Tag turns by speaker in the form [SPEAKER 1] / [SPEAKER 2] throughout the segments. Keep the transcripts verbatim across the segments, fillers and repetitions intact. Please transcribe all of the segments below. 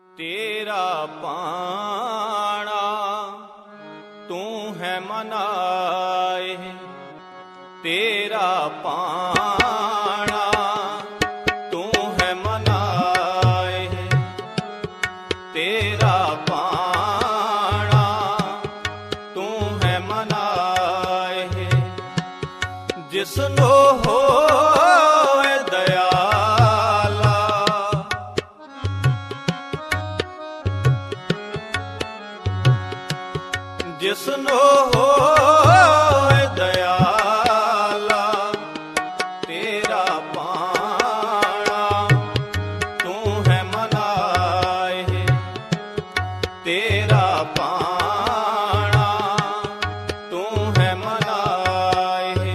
[SPEAKER 1] तेरा पाणा तू है मनाए, तेरा पाणा तू है मनाए, तेरा पाणा तू है मनाए। जिसनो हो जिसनो होए दयाला, तेरा पाणा तू है मनाए, तेरा पाणा तू है मनाए।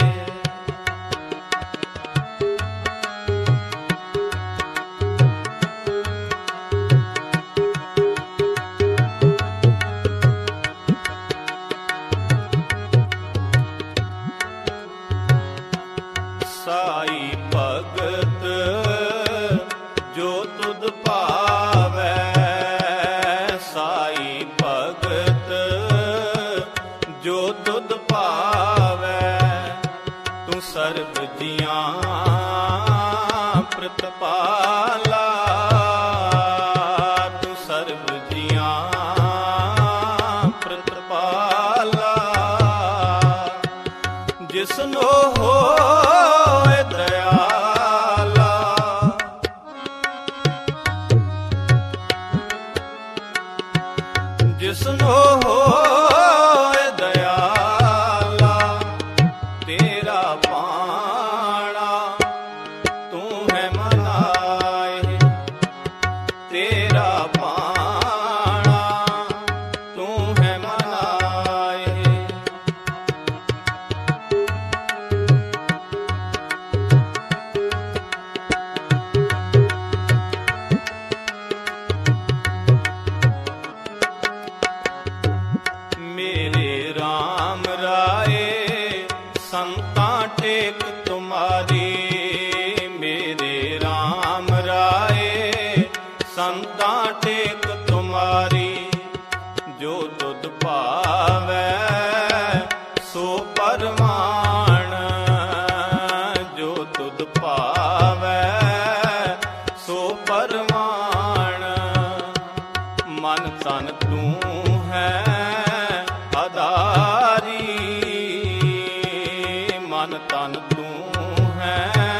[SPEAKER 1] साई भगत जो तुध पावै, साई भगत जो तुध पावै। तू सर्ब जियां प्रतिपाला, तू सर्ब जियां प्रतिपाला। जिसनो हो जिसनो होए दयाला, तेरा पाणा तू है मनाए, तेरा पाणा तू है मनाए। मेरे राम राए संता टेक तुम्हारी, मेरे राम राए संता टेक तुम्हारी। जो तुध पावै सो परमाण, जो तुध पावै सो परमाण। मन तन तू है आधारी, मन तन तू है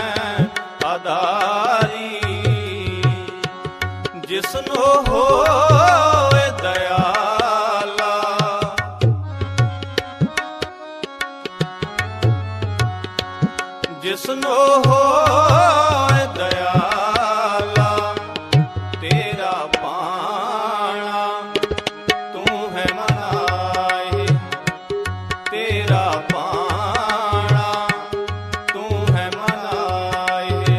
[SPEAKER 1] आधारी। जिसनो होए दयाला, जिसनो होए दयाला, तेरा पाणा तू है मनाए, तेरा पाणा तू है मनाए।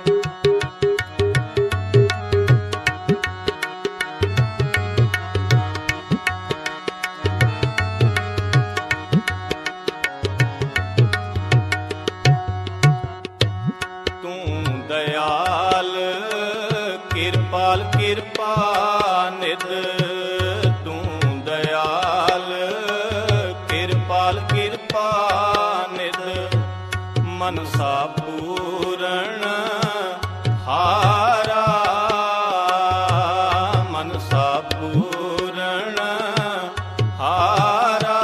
[SPEAKER 1] तू दयाल किरपाल किरपा निध, तू दयाल किरपाल किरपा निध। मनसा पूरण हारा, मनसा पूरण हारा।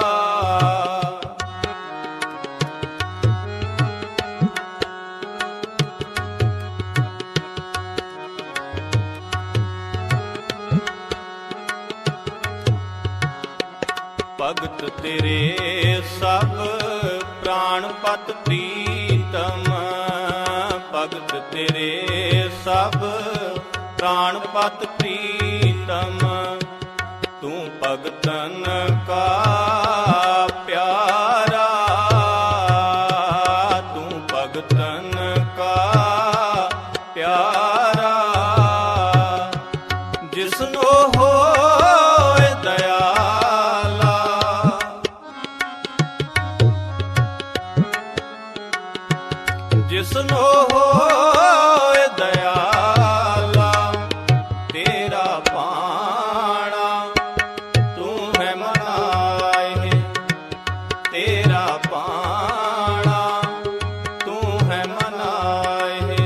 [SPEAKER 1] भगत तेरे सब प्राण पत प्रीतम, भगत तेरे सब प्राण पत प्रीतम। तू भगतन का प्यारा, तू भगतन का प्यारा। जिसनो होए दयाला, जिसनो होए दयाला, तेरा ਤੇਰਾ ਪਾਣਾ, ਤੂੰ ਹੈ ਮਨਾਏ ਤੇਰਾ ਪਾਣਾ, ਤੂੰ ਹੈ ਮਨਾਏ।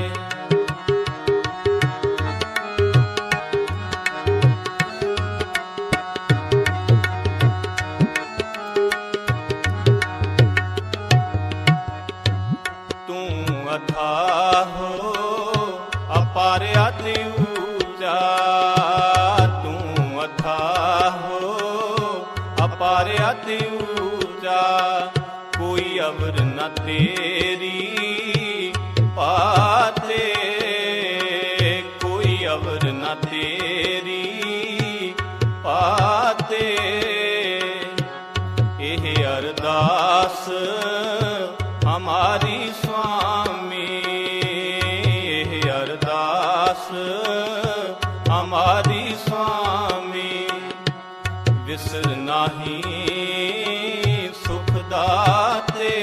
[SPEAKER 1] ਤੂੰ ਅਥਾਹੋ ਅਪਾਰ ਅਤਿ ਊਚਾ, ਤੂੰ ਅਥਾਹੋ ਅਪਾਰ ਅਤਿ ਊਚਾ, ਕੋਈ ਅਵਰ ਨ ਤੇਰੀ ਪਾਤੇ, ਕੋਈ ਅਵਰ ਨ ਤੇਰੀ ਪਾਤੇ। ਇਹ ਅਰਦਾਸ ਹਮਾਰੀ ਸੁਆਮੀ, ਇਹ ਅਰਦਾਸ ਹਮਾਰੀ ਸੁਆਮੀ, ਵਿਸਰ ਨਾਹੀ ਸੁਖ ਦਾਤੇ,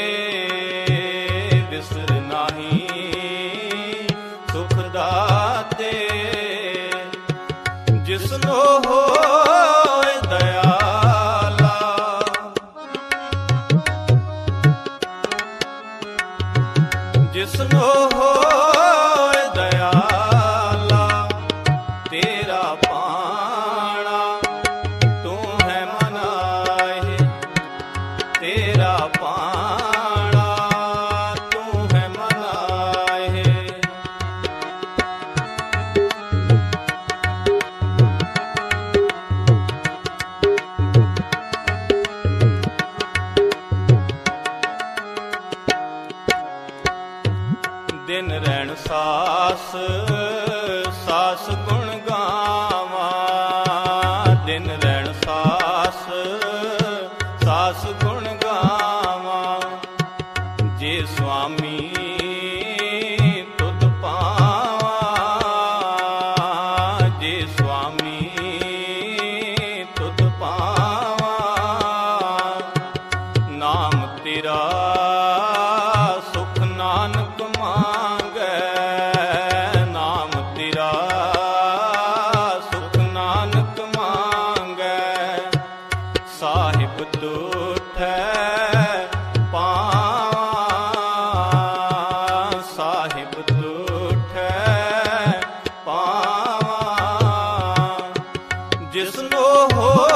[SPEAKER 1] ਵਿਸਰ ਨਾਹੀ ਸੁਖ ਦਾਤੇ। ਜਿਸਨੋ ਹੋਏ ਦਇਆਲਾ, ਜਿਸਨੋ ਹੋਏ ਦਇਆਲਾ, ਤੇਰਾ ਪਾਣਾ, ਤੂੰ ਹੈ ਮਨਾਏ ਤੇਰਾ ਪਾਣਾ, ਤੂੰ ਹੈ ਮਨਾਏ। ਦਿਨ ਰਹਿਣ ਸਾਸ ਸਾਸ ਗੁਣ ਗਾਵਾਂ, ਦਿਨ ਰਹਿਣ ਸਾਸ ਸਾਸ ਗੁਣ ਗਾਵਾਂ। ਜੇ ਸੁਆਮੀ ਤੁਧ ਪਾਵਾਂ, ਜੇ ਸੁਆਮੀ ਤੁਧ ਪਾਵਾਂ। ਨਾਮ ਤੇਰਾ ਸੁਖ ਨਾਨਕ ਮੰਗੈ, ਨਾਮ ਤੇਰਾ ਸੁਖ ਨਾਨਕ ਮੰਗੈ। ਸਾਹਿਬ ਤੁਠੈ ਪਾਵਾਂ, ਸਾਹਿਬ ਤੁਠੈ ਪਾਵਾਂ। ਜਿਸਨੋ ਹੋ